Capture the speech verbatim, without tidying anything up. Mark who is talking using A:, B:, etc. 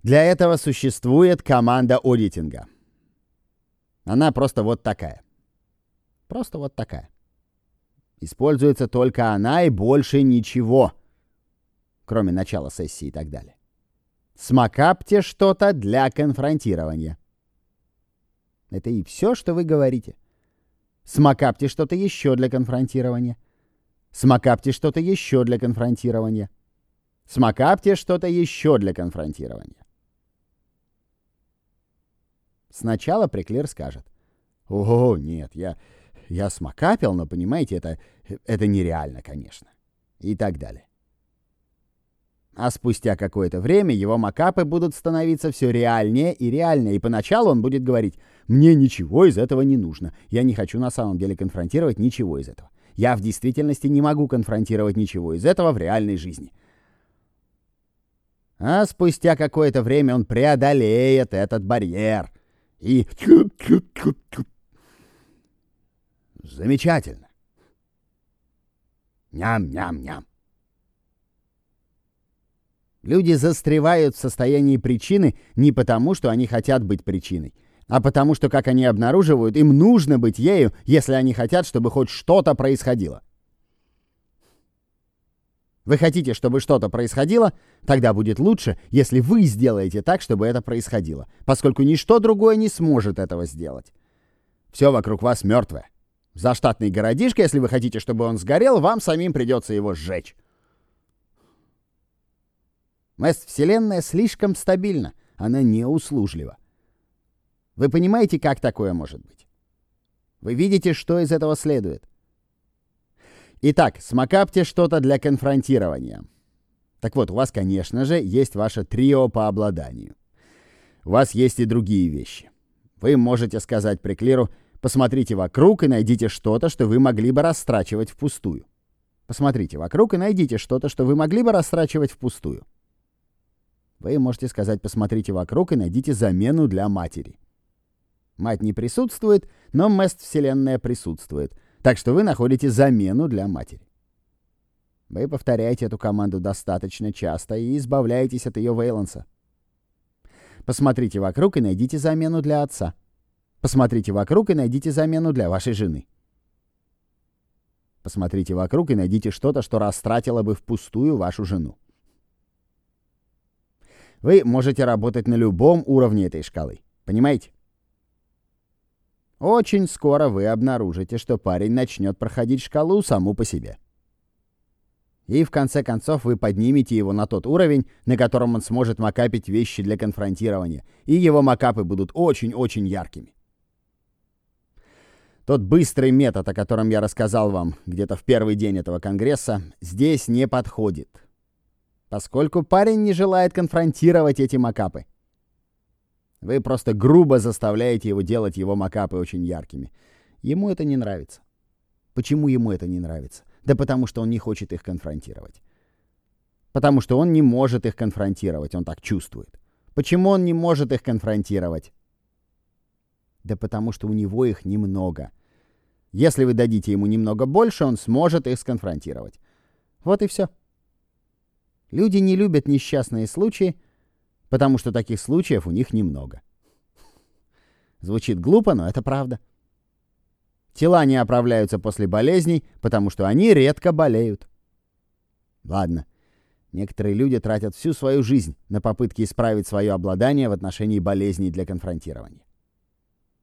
A: Для этого существует команда аудитинга. Она просто вот такая. Просто вот такая. Используется только она и больше ничего, кроме начала сессии и так далее. Смокапьте что-то для конфронтирования. Это и все, что вы говорите. Смокапьте что-то еще для конфронтирования. Смокапьте что-то еще для конфронтирования. Смокапьте что-то еще для конфронтирования. Сначала Приклер скажет: «О, нет, я, я смокапил, но, понимаете, это, это нереально, конечно». И так далее. А спустя какое-то время его мокапы будут становиться все реальнее и реальнее, и поначалу он будет говорить: «Мне ничего из этого не нужно. Я не хочу на самом деле конфронтировать ничего из этого. Я в действительности не могу конфронтировать ничего из этого в реальной жизни». А спустя какое-то время он преодолеет этот барьер. И... Замечательно. Ням-ням-ням. Люди застревают в состоянии причины не потому, что они хотят быть причиной, а потому что, как они обнаруживают, им нужно быть ею, если они хотят, чтобы хоть что-то происходило. Вы хотите, чтобы что-то происходило? Тогда будет лучше, если вы сделаете так, чтобы это происходило, поскольку ничто другое не сможет этого сделать. Все вокруг вас мертвое. Заштатный городишко, если вы хотите, чтобы он сгорел, вам самим придется его сжечь. Мест-вселенная слишком стабильна, она не услужлива. Вы понимаете, как такое может быть? Вы видите, что из этого следует? Итак, смокапьте что-то для конфронтирования. Так вот, у вас, конечно же, есть ваше трио по обладанию. У вас есть и другие вещи. Вы можете сказать Приклеру: посмотрите вокруг и найдите что-то, что вы могли бы растрачивать впустую. Посмотрите вокруг и найдите что-то, что вы могли бы растрачивать впустую. Вы можете сказать: посмотрите вокруг и найдите замену для матери. Мать не присутствует, но Мест-вселенная присутствует. Так что вы находите замену для матери. Вы повторяете эту команду достаточно часто и избавляетесь от ее вейланса. Посмотрите вокруг и найдите замену для отца. Посмотрите вокруг и найдите замену для вашей жены. Посмотрите вокруг и найдите что-то, что растратило бы впустую вашу жену. Вы можете работать на любом уровне этой шкалы. Понимаете? Очень скоро вы обнаружите, что парень начнет проходить шкалу саму по себе. И в конце концов вы поднимете его на тот уровень, на котором он сможет макапить вещи для конфронтирования, и его макапы будут очень-очень яркими. Тот быстрый метод, о котором я рассказал вам где-то в первый день этого конгресса, здесь не подходит, поскольку парень не желает конфронтировать эти макапы. Вы просто грубо заставляете его делать его макапы очень яркими. Ему это не нравится. Почему ему это не нравится? Да потому что он не хочет их конфронтировать. Потому что он не может их конфронтировать, он так чувствует. Почему он не может их конфронтировать? Да потому что у него их немного. Если вы дадите ему немного больше, он сможет их сконфронтировать. Вот и все. Люди не любят несчастные случаи, потому что таких случаев у них немного. Звучит глупо, но это правда. Тела не оправляются после болезней, потому что они редко болеют. Ладно, некоторые люди тратят всю свою жизнь на попытки исправить свое обладание в отношении болезней для конфронтирования.